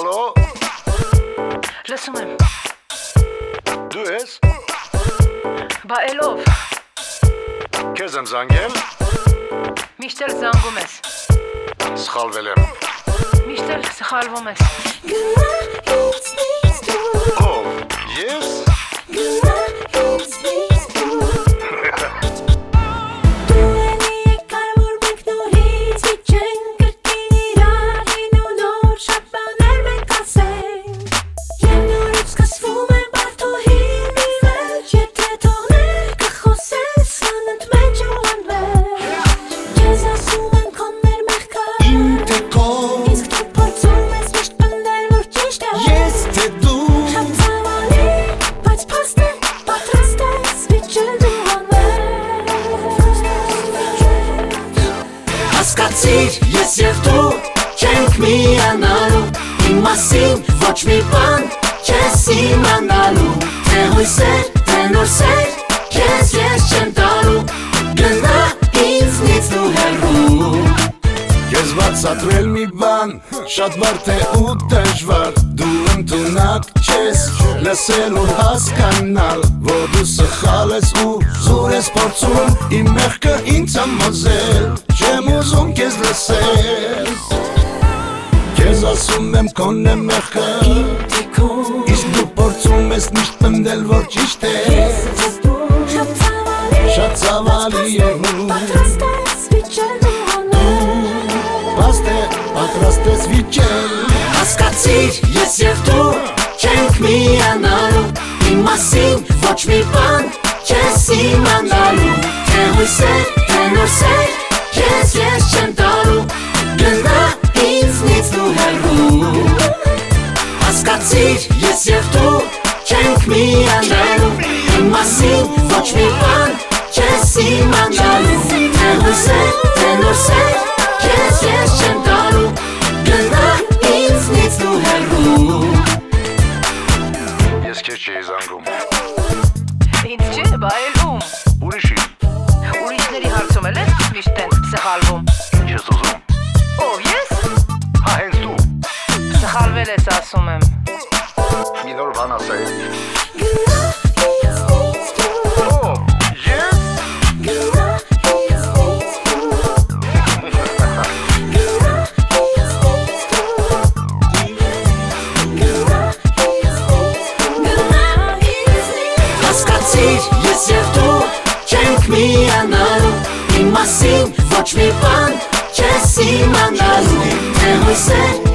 Ալո, Լսում եմ, դու ես, բա էլով, քեզ եմ զանգել, միշտ էլ զանգում ես, սխալվել եմ, միշտ էլ սխալվում ես, ով, ես, Հասկացիր, ես և դու չենք միանալու Իմ մասին ոչ մի բան չես իմանալու Թե հույսեր, թե նոր սեր, քեզ ես չեմ տալու Գնա ինձնից դու հեռու Քեզ վարձատրել մի բան, շատ վարդ է ու դժվար Դու ընդունակ չես, լսել ու հասկանալ Որ դու սխալ ես ու զուր ես փորձում Իմ մեղքը ինձ համոզել, չեմ ուզում քեզ լսել Քեզ ասում եմ քոնն է մեղքը Իսկ դու փորձում ես միշտ պնդել որ ճիշտ է Շատ ցավալի է Պատրաստ ես վիճել Հասկացիր, ես և դու չենք միանալու Իմ մասին ոչ մի բան չես իմանալու Թե հույսեր, թե նոր սեր, քեզ ես չեմ տալու Գնա ինձնից դու հեռու Հասկացիր, ես և դու չենք միանալու Իմ մասին ոչ մի բան չես իմանալու Թե հույսեր, թե նոր սեր, քեզ ես չեմ տալու Գնա ինձնից դու հեռու Ես քեզ չի զանգում ինձ չէ, բա էլ ում, Ուրիշի, ուրիշների հարցում էլ ես միշտ են սխալվում, ինչ ես ուզում ով ես, Հա հենց դու սխալվել ես ասում եմ, Մի նոր բան ասայի Հասկացիր, ես և դու չենք միանալու Իմ մասին ոչ մի բան չես իմանալու Թե հույսեր,